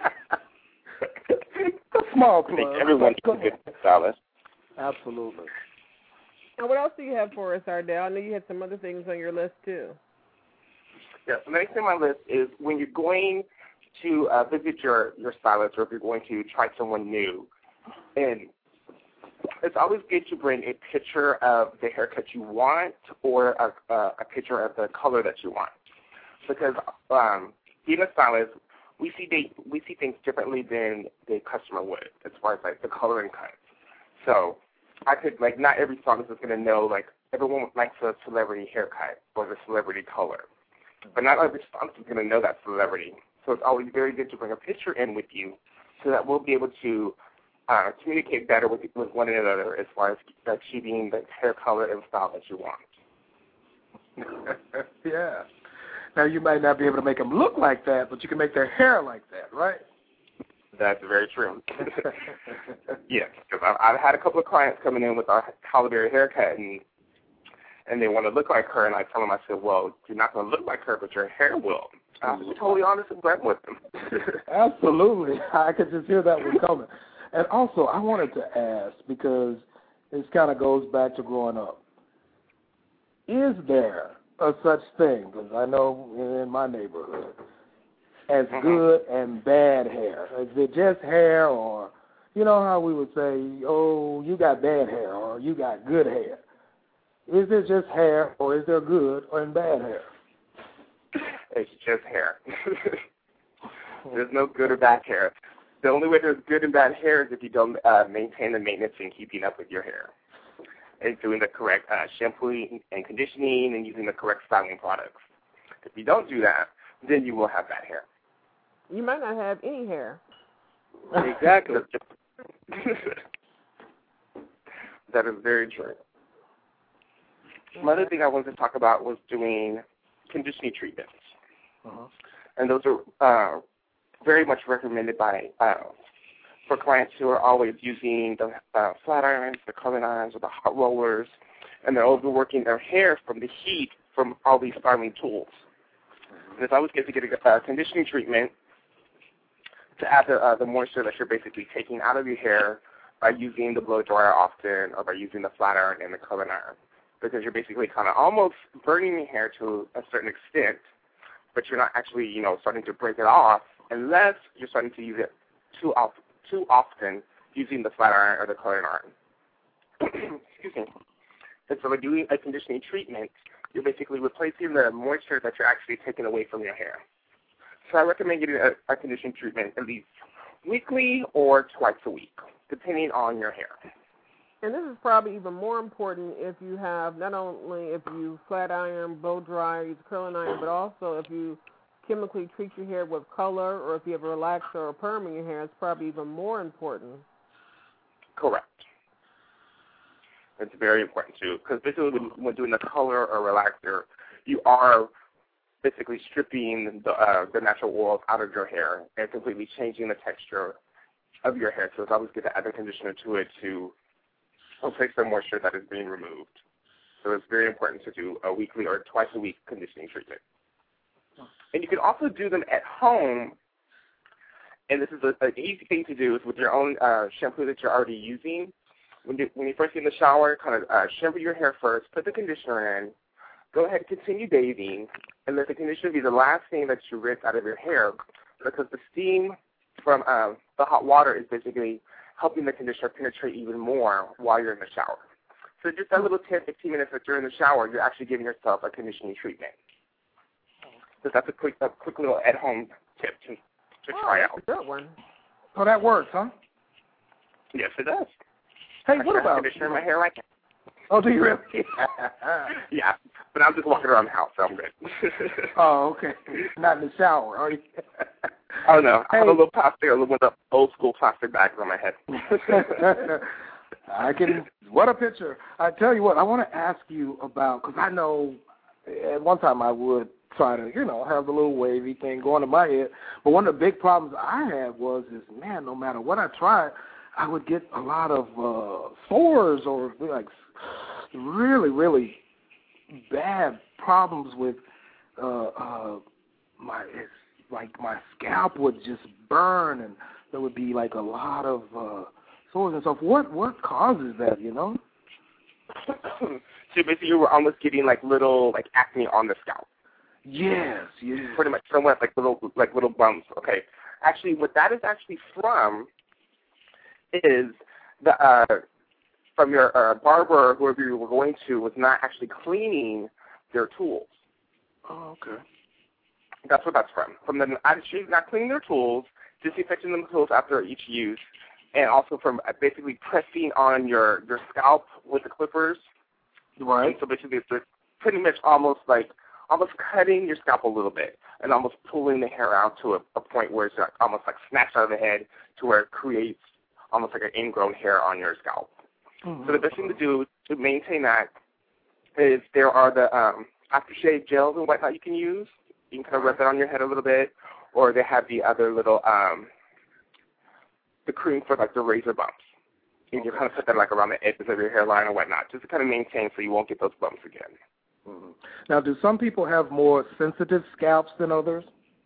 A small plug. I think everyone needs a good stylist. Absolutely. And what else do you have for us, Ardell? I know you had some other things on your list, too. Yes, the next thing on my list is when you're going to uh, visit your, your stylist or if you're going to try someone new, and it's always good to bring a picture of the haircut you want or a, a, a picture of the color that you want. Because um, being a stylist, we see they, we see things differently than the customer would as far as, like, the color and cut. So I could, like, not every stylist is going to know, like, everyone likes a celebrity haircut or the celebrity color. But not every stylist is going to know that celebrity. So it's always very good to bring a picture in with you so that we'll be able to uh, communicate better with, with one another as far as achieving the hair color and style that you want. Yeah. Now, you might not be able to make them look like that, but you can make their hair like that, right? That's very true. Yes, because I've, I've had a couple of clients coming in with a Halle Berry haircut, and and they want to look like her, and I tell them, I said, well, you're not going to look like her, but your hair will. I'm totally honest and blunt with them. Absolutely. I could just hear that one coming. And also, I wanted to ask, because this kind of goes back to growing up, is there a such thing, because I know in my neighborhood, as mm-hmm. good and bad hair? Is it just hair, or, you know how we would say, oh, you got bad hair, or you got good hair? Is it just hair, or is there good and bad hair? It's just hair. There's no good or bad hair. The only way there's good and bad hair is if you don't uh, maintain the maintenance and keeping up with your hair and doing the correct uh, shampooing and conditioning and using the correct styling products. If you don't do that, then you will have bad hair. You might not have any hair. Exactly. That is very true. Another thing I wanted to talk about was doing conditioning treatments. Uh-huh. And those are uh, very much recommended by uh, for clients who are always using the uh, flat irons, the curling irons, or the hot rollers, and they're overworking their hair from the heat from all these styling tools. And it's always good to get a uh, conditioning treatment to add the, uh, the moisture that you're basically taking out of your hair by using the blow dryer often or by using the flat iron and the curling iron, because you're basically kind of almost burning your hair to a certain extent, but you're not actually, you know, starting to break it off unless you're starting to use it too often, too often using the flat iron or the curling iron. excuse me. And so by doing a conditioning treatment, you're basically replacing the moisture that you're actually taking away from your hair. So I recommend getting a, a conditioning treatment at least weekly or twice a week, depending on your hair. And this is probably even more important if you have, not only if you flat iron, blow dry, use curling iron, but also if you chemically treat your hair with color, or if you have a relaxer or a perm in your hair, it's probably even more important. Correct. It's very important too, because basically when, when doing the color or relaxer, you are basically stripping the, uh, the natural oils out of your hair and completely changing the texture of your hair. So it's always good to add a conditioner to it to replace the moisture that is being removed. So it's very important to do a weekly or twice a week conditioning treatment. And you can also do them at home, and this is a, an easy thing to do, is with your own uh, shampoo that you're already using. When you, when you first get in the shower, kind of uh, shampoo your hair first, put the conditioner in, go ahead and continue bathing, and let the conditioner be the last thing that you rinse out of your hair, because the steam from uh, the hot water is basically helping the conditioner penetrate even more while you're in the shower. So just that little ten, fifteen minutes that you're in the shower, you're actually giving yourself a conditioning treatment. So that's a quick, a quick little at-home tip to, to oh, try that's out. a good one. So that works, huh? Yes, it does. Hey, I what about conditioner in my hair right now? Oh, do you really? Yeah, but I'm just walking around the house, so I'm good. Oh, okay. Not in the shower, are you? Oh, no. I have Hey. a little plastic, a little one of the old-school plastic bags on my head. I can, what a picture. I tell you what, I want to ask you about, because I know at one time I would try to, you know, have the little wavy thing going in my head, but one of the big problems I had was, is, man, no matter what I tried, I would get a lot of uh, sores or, like, really, really bad problems with uh, uh, my, it's like my scalp would just burn, and there would be, like, a lot of uh, sores and stuff. What what causes that, you know? So basically you were almost getting like little like acne on the scalp. Yes, yes. Pretty much somewhat like little like little bumps. Okay. Actually what that is actually from is the uh from your uh, barber or whoever you were going to was not actually cleaning their tools. Oh, okay. That's what that's from. From them actually not cleaning their tools, disinfecting the tools after each use, and also from basically pressing on your, your scalp with the clippers. Right. And so basically it's pretty much almost like almost cutting your scalp a little bit and almost pulling the hair out to a, a point where it's like almost like snatched out of the head to where it creates almost like an ingrown hair on your scalp. Mm-hmm. So the best thing to do to maintain that is there are the um, aftershave gels and whatnot you can use. You can kind of rub that on your head a little bit, or they have the other little um, the cream for like the razor bumps. And you kind of put that like around the edges of your hairline or whatnot, just to kind of maintain so you won't get those bumps again. Mm-hmm. Now, do some people have more sensitive scalps than others?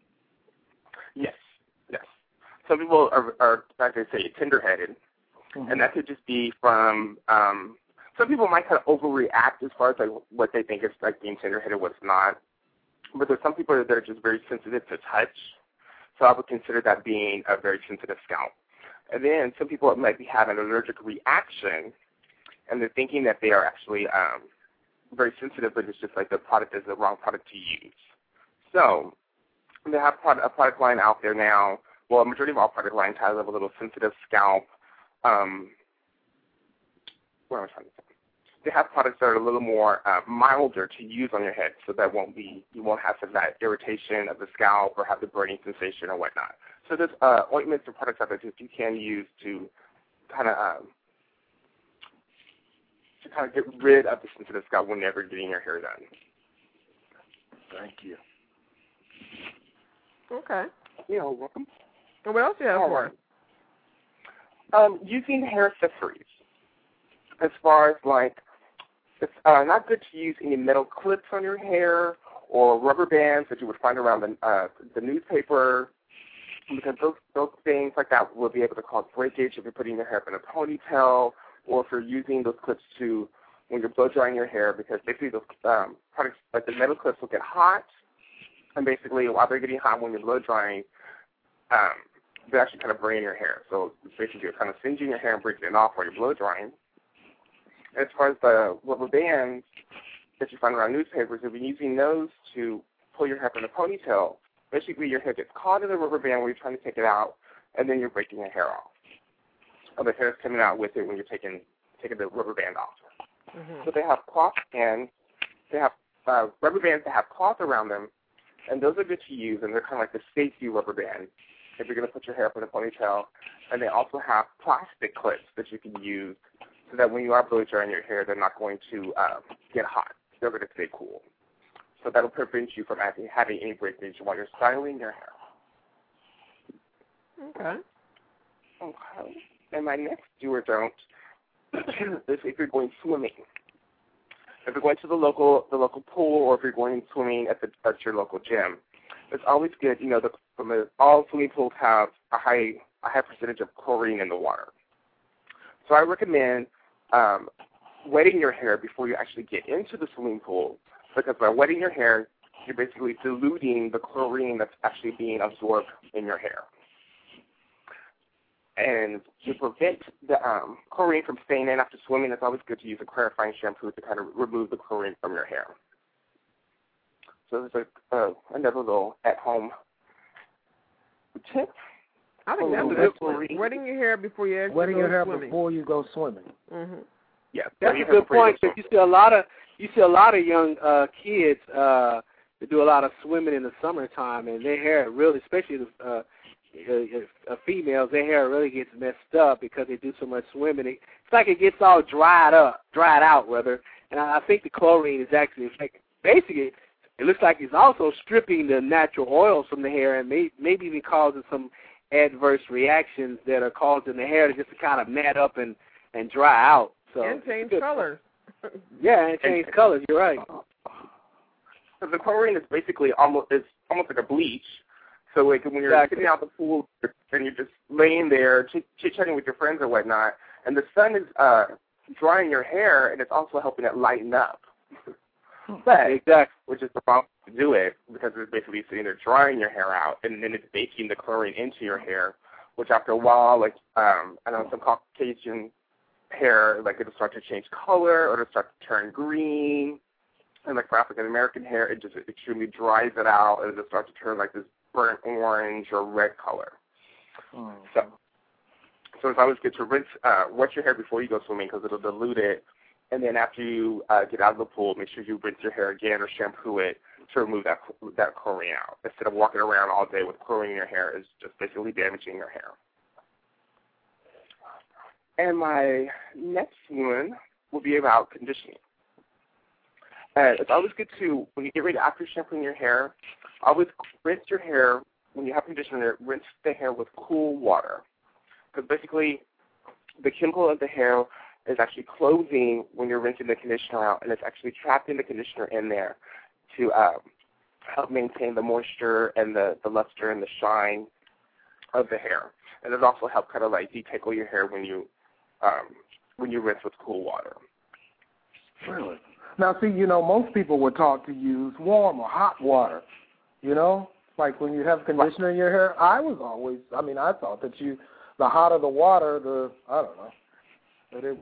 Yes, yes. Some people are, are like they say, tender-headed, mm-hmm. and that could just be from. Um, some people might kind of overreact as far as like what they think is like being tender-headed, what's not. But there's some people that are just very sensitive to touch, so I would consider that being a very sensitive scalp. And then some people might be having an allergic reaction, and they're thinking that they are actually um, very sensitive, but it's just like the product is the wrong product to use. So they have a product line out there now. Well, a majority of all product lines have a little sensitive scalp. Um, what am I trying to say? They have products that are a little more uh, milder to use on your head, so that won't be you won't have some of that irritation of the scalp or have the burning sensation or whatnot. So there's uh, ointments and products out there that you can use to kind of um, to kind of get rid of the sensitive scalp whenever you're getting your hair done. Thank you. Okay. You're welcome. And what else do you have All for us? right. Um, using hair accessories. As far as like, it's uh, not good to use any metal clips on your hair or rubber bands that you would find around the, uh, the newspaper, because those those things like that will be able to cause breakage if you're putting your hair up in a ponytail, or if you're using those clips to when you're blow drying your hair, because basically those um, products like the metal clips will get hot, and basically while they're getting hot when you're blow drying, um, they're actually kind of burning your hair. So basically you're kind of singeing your hair and breaking it off while you're blow drying. As far as the rubber bands that you find around newspapers, if you're using those to pull your hair up in a ponytail, basically your hair gets caught in the rubber band where you're trying to take it out, and then you're breaking your hair off. Or the hair is coming out with it when you're taking taking the rubber band off. Mm-hmm. So they have cloth bands. They have uh, rubber bands that have cloth around them, and those are good to use, and they're kind of like the safety rubber band if you're going to put your hair up in a ponytail. And they also have plastic clips that you can use so that when you are blow drying your hair, they're not going to uh, get hot. They're going to stay cool. So that will prevent you from having, having any breakage while you're styling your hair. Okay. Okay. And my next do or don't is if you're going swimming. If you're going to the local the local pool, or if you're going swimming at the at your local gym, it's always good. You know, the, from the, all swimming pools have a high a high percentage of chlorine in the water. So I recommend um, wetting your hair before you actually get into the swimming pool, because by wetting your hair, you're basically diluting the chlorine that's actually being absorbed in your hair. And to prevent the um, chlorine from staying in after swimming, it's always good to use a clarifying shampoo to kind of remove the chlorine from your hair. So there's a, uh, another little at-home tip. I think that's a good. Wetting your hair before you actually Wetting go your hair swimming. before you go swimming. Mm-hmm. Yeah, that's a good point. Because you see a lot of you see a lot of young uh, kids uh, that do a lot of swimming in the summertime, and their hair really, especially the uh, uh, uh, females, their hair really gets messed up because they do so much swimming. It, it's like it gets all dried up, dried out rather. And I, I think the chlorine is actually like, basically. It looks like it's also stripping the natural oils from the hair and may, maybe even causing some adverse reactions that are causing the hair to just kind of mat up and, and dry out. So and change colors. Yeah, and change colors. You're right. So the chlorine is basically almost it's almost like a bleach. So like when you're exactly. sitting out the pool and you're just laying there chit-chatting with your friends or whatnot, and the sun is uh, drying your hair, and it's also helping it lighten up. But, exactly. Which is the problem to do it, because it's basically sitting there drying your hair out, and then it's baking the chlorine into your hair, which after a while, like, um, I don't know, some Caucasian hair, like, it'll start to change color, or it'll start to turn green. And, like, for African-American hair, it just extremely dries it out, and it'll start to turn, like, this burnt orange or red color. Mm. So, so it's always good to rinse, uh, wet your hair before you go swimming, because it'll dilute it. And then after you uh, get out of the pool, make sure you rinse your hair again or shampoo it to remove that that chlorine out. Instead of walking around all day with chlorine in your hair, is just basically damaging your hair. And my next one will be about conditioning. Uh, it's always good to, when you get ready after shampooing your hair, always rinse your hair, when you have conditioner, rinse the hair with cool water. Because basically, the chemical of the hair is actually closing when you're rinsing the conditioner out, and it's actually trapping the conditioner in there to um, help maintain the moisture and the, the luster and the shine of the hair. And it also helps kind of like detangle your hair when you um, when you rinse with cool water. Really? Now, see, you know, most people were taught to use warm or hot water, you know? Like when you have conditioner in your hair, I was always, I mean, I thought that you, the hotter the water, the, I don't know. It,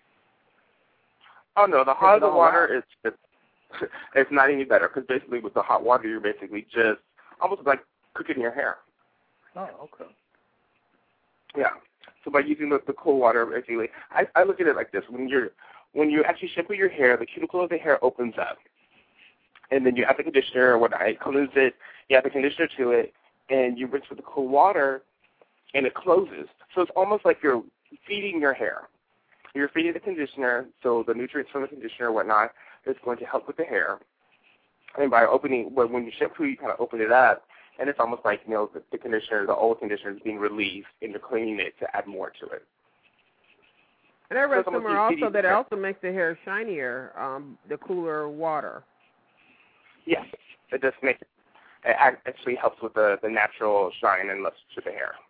oh, no, the hotter the water, is it's, it's not any better, because basically with the hot water, you're basically just almost like cooking your hair. Oh, okay. Yeah. So by using the, the cool water, basically, I, I look at it like this. When you're when you actually shampoo your hair, the cuticle of the hair opens up. And then you add the conditioner or whatnot, it cleans it, you add the conditioner to it, and you rinse with the cool water, and it closes. So it's almost like you're feeding your hair. You're feeding the conditioner, so the nutrients from the conditioner or whatnot is going to help with the hair. And by opening, when you shampoo, you kind of open it up, and it's almost like, you know, the, the conditioner, the old conditioner is being released, and you're cleaning it to add more to it. And I read so somewhere also that it also makes the hair shinier, um, the cooler water. Yes, it does make it. It actually helps with the, the natural shine and luster to the hair.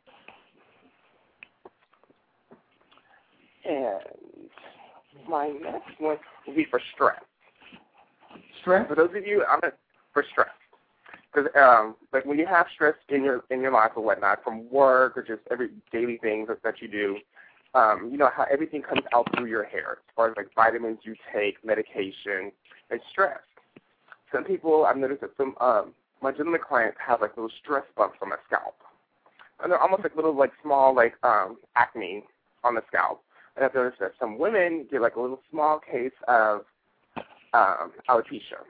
And my next one will be for stress. Stress? For those of you, I'm a, for stress, because um, like when you have stress in your in your life or whatnot, from work or just every daily things that, that you do, um, you know, how everything comes out through your hair, as far as like vitamins you take, medication, and stress. Some people, I've noticed that some, um, my gentleman clients have like little stress bumps on their scalp. And they're almost like little, like small, like um, acne on the scalp. And I've noticed that some women get like a little small case of um, alopecia.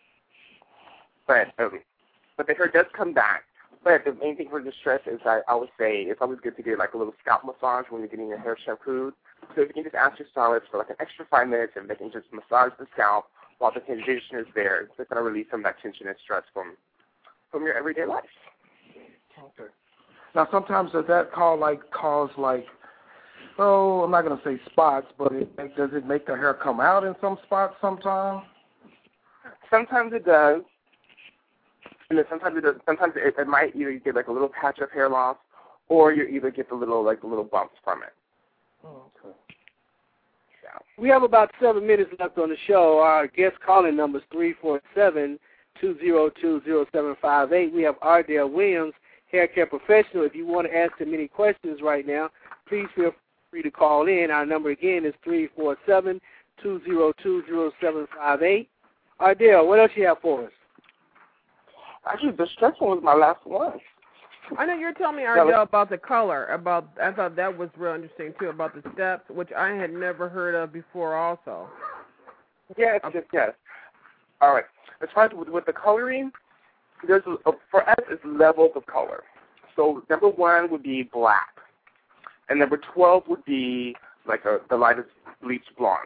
But um, but the hair does come back. But the main thing for the stress is I always say it's always good to get like a little scalp massage when you're getting your hair shampooed. So if you can just ask your stylist for like an extra five minutes and they can just massage the scalp while the conditioner is there, it's going to release some of that tension and stress from from your everyday life. Okay. Now, sometimes does that call like cause like, oh, I'm not going to say spots, but it, does it make the hair come out in some spots sometimes? Sometimes it does. And then sometimes it does. Sometimes it, it might either get like a little patch of hair loss, or you either get the little like the little bumps from it. Oh, okay. Yeah. We have about seven minutes left on the show. Our guest calling number is three four seven, two zero two, zero seven five eight. We have Ardell Williams, hair care professional. If you want to ask him any questions right now, please feel free to call in. Our number again is three four seven, two zero two, zero seven five eight. Ardell, what else you have for us? Actually, the stress one was my last one. I know you're telling me, Ardell, about the color. About I thought that was real interesting, too, about the steps, which I had never heard of before also. Yes, yes, yes. All right. As far as with, with the coloring, there's a, for us, it's levels of color. So number one would be black. And number twelve would be like a, the lightest bleached blonde.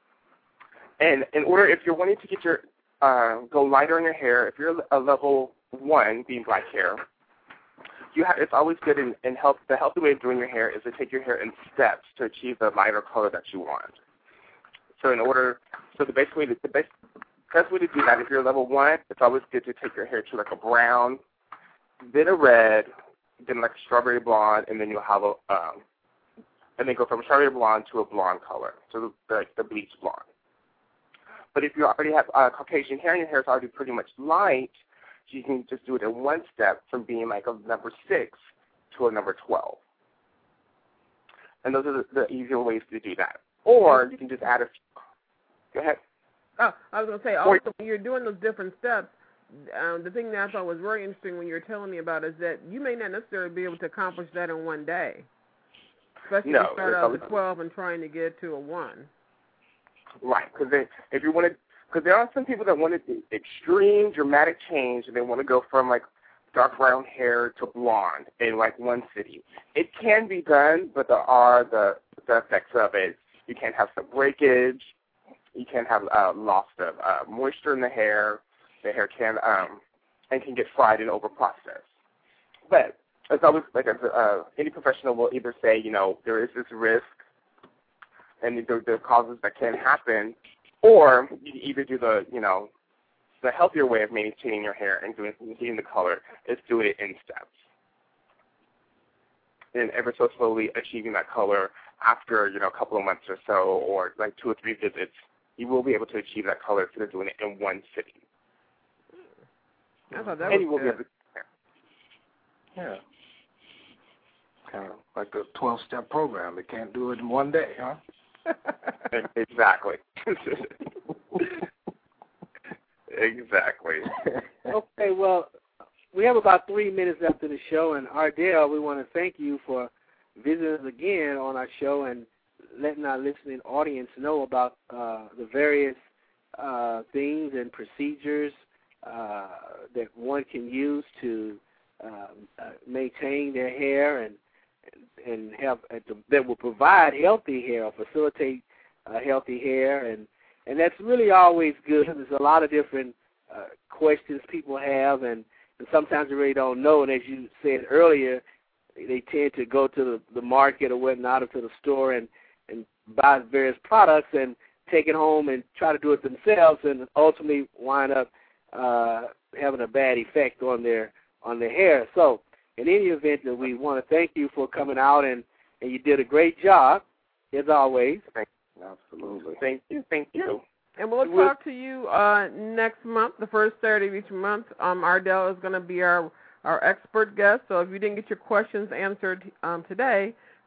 And in order, if you're wanting to get your uh, go lighter in your hair, if you're a level one, being black hair, you have, it's always good and, and help. The healthy way of doing your hair is to take your hair in steps to achieve the lighter color that you want. So in order, so the best way to the best best way to do that, if you're level one, it's always good to take your hair to like a brown, then a red, then like a strawberry blonde, and then you'll have a um, and then go from strawberry blonde to a blonde color, so the like the bleach blonde. But if you already have uh, Caucasian hair and your hair is already pretty much light, you can just do it in one step from being like a number six to a number twelve. And those are the, the easier ways to do that. Or you can just add a few. Go ahead. Oh, I was going to say, also, when you're doing those different steps, um, the thing that I thought was very interesting when you were telling me about is that you may not necessarily be able to accomplish that in one day. Especially no, if you start out at twelve and trying to get to a one. Right, because if you want to, because there are some people that want to extreme dramatic change, and they want to go from like dark brown hair to blonde in like one sitting. It can be done, but there are the the effects of it. You can have some breakage. You can have uh, loss of uh, moisture in the hair. The hair can um and can get fried and overprocessed. But it's always like a, uh, any professional will either say, you know, there is this risk and the, the causes that can happen, or you can either do the, you know, the healthier way of maintaining your hair and doing getting the color is doing it in steps. And ever so slowly achieving that color after, you know, a couple of months or so, or like two or three visits, you will be able to achieve that color instead of doing it in one sitting. I thought that and was you will good. Be able to, yeah. Kind of like a twelve-step program. They can't do it in one day, huh? Exactly. Exactly. Okay, well, we have about three minutes left in the show, and Ardell, we want to thank you for visiting us again on our show and letting our listening audience know about uh, the various uh, things and procedures uh, that one can use to um, uh, maintain their hair and and have uh, that will provide healthy hair or facilitate uh, healthy hair, and and that's really always good. There's a lot of different uh, questions people have, and, and sometimes they really don't know. And as you said earlier, they tend to go to the, the market or whatnot, or to the store and, and buy various products and take it home and try to do it themselves, and ultimately wind up uh, having a bad effect on their on their hair. So in any event, that we want to thank you for coming out, and, and you did a great job, as always. Thank you. Absolutely. Thank you. Thank you. And we'll talk to you uh, next month, the first Saturday of each month. Um, Ardell is going to be our, our expert guest, so if you didn't get your questions answered um, today,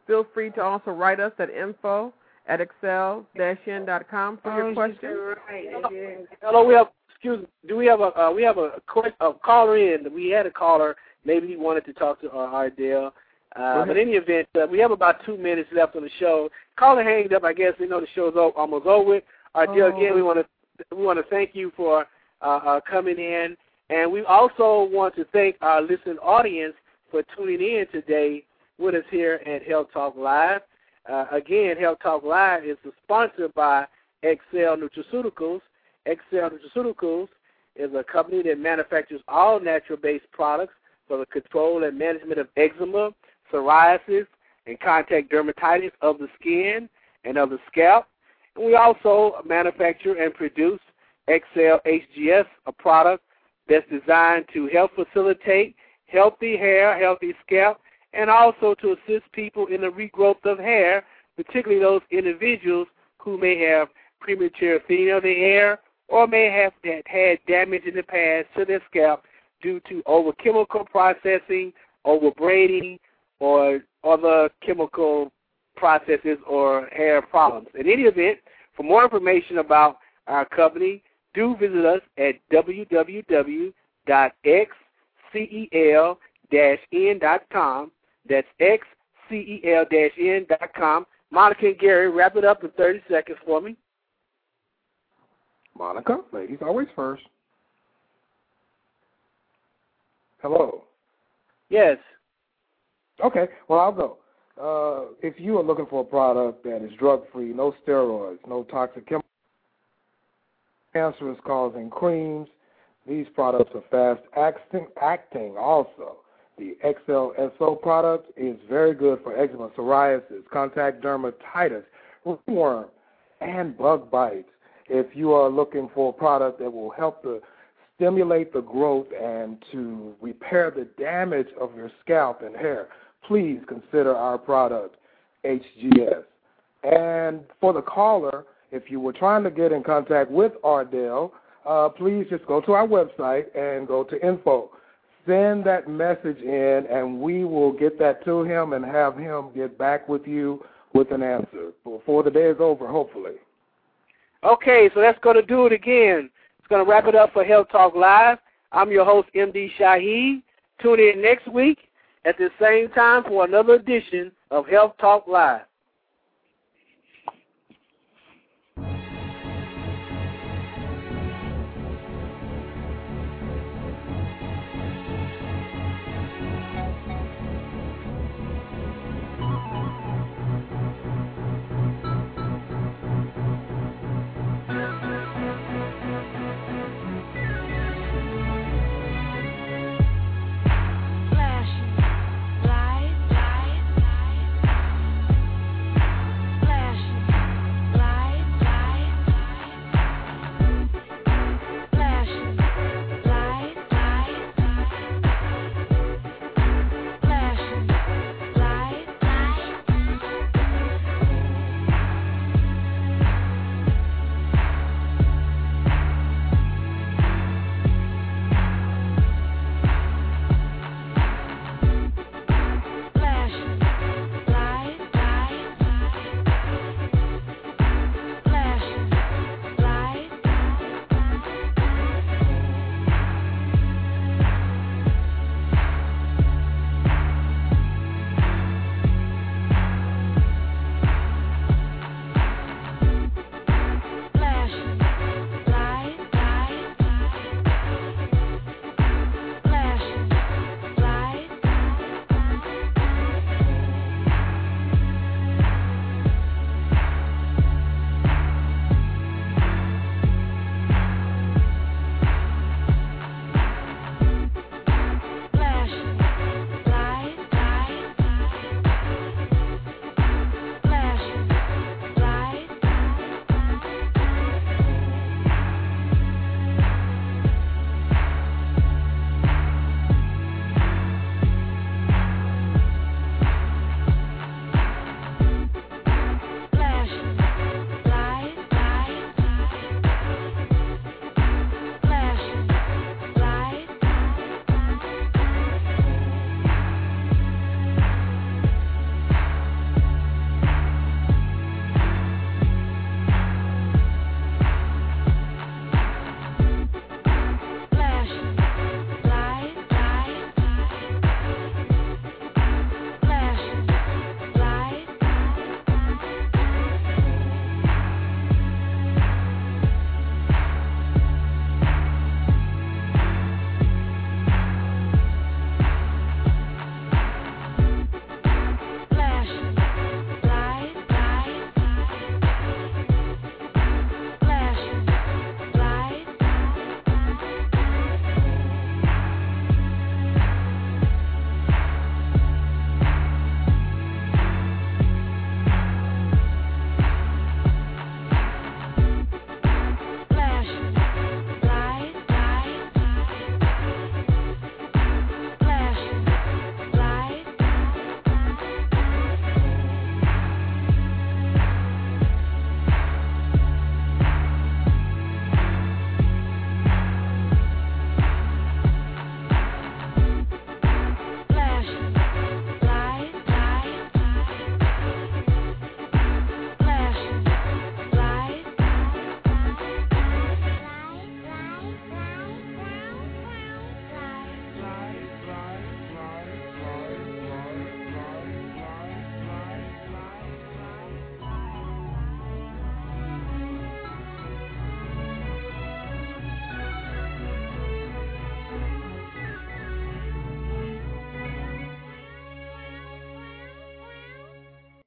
Feel free to also write us at info at excel dash n dot com for your questions. Hello, we have. Excuse me. Do we have a uh, we have a, a caller in? We had a caller. Maybe he wanted to talk to uh, Ardell. Uh, but in any event, uh, we have about two minutes left on the show. Caller hanged up. I guess we know the show's over, almost over with. Ardell, oh. again, we want to we want to thank you for uh, uh, coming in, and we also want to thank our listening audience for tuning in today with us here at Health Talk Live. Uh, again, Health Talk Live is sponsored by Excel Nutraceuticals. Excel Nutraceuticals is a company that manufactures all natural-based products for the control and management of eczema, psoriasis, and contact dermatitis of the skin and of the scalp. And we also manufacture and produce Excel H G S, a product that's designed to help facilitate healthy hair, healthy scalp, and also to assist people in the regrowth of hair, particularly those individuals who may have premature thinning of the hair or may have had damage in the past to their scalp due to over-chemical processing, over-braiding, or other chemical processes or hair problems. In any event, for more information about our company, do visit us at w w w dot x c e l dash n dot com. That's x c e l dash n dot com. Monica and Gary, wrap it up in thirty seconds for me. Monica, ladies always first. Hello. Yes. Okay, well, I'll go. Uh, if you are looking for a product that is drug-free, no steroids, no toxic chemicals, cancerous-causing creams, these products are fast-acting acting also. The X L S O product is very good for eczema, psoriasis, contact dermatitis, ringworm, and bug bites. If you are looking for a product that will help to stimulate the growth and to repair the damage of your scalp and hair, please consider our product, H G S. And for the caller, if you were trying to get in contact with Ardell, uh, please just go to our website and go to info. Send that message in, and we will get that to him and have him get back with you with an answer before the day is over, hopefully. Okay, so that's going to do it again. It's going to wrap it up for Health Talk Live. I'm your host, M D Shaheed. Tune in next week at the same time for another edition of Health Talk Live.